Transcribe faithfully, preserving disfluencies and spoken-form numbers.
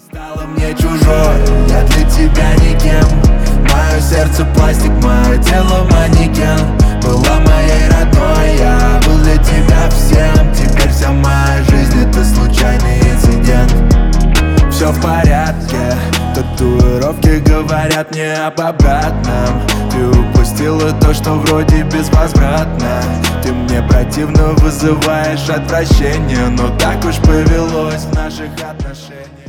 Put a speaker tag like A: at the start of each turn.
A: Стала мне чужой, я для тебя никем. Мое сердце пластик, мое тело манекен. Была моей родной, я был для тебя всем. Теперь вся моя жизнь это случайный инцидент. Все в порядке, татуировки говорят мне об обратном. Ты упустила то, что вроде безвозвратно. Ты мне противно вызываешь отвращение, но так уж повелось в наших отношениях.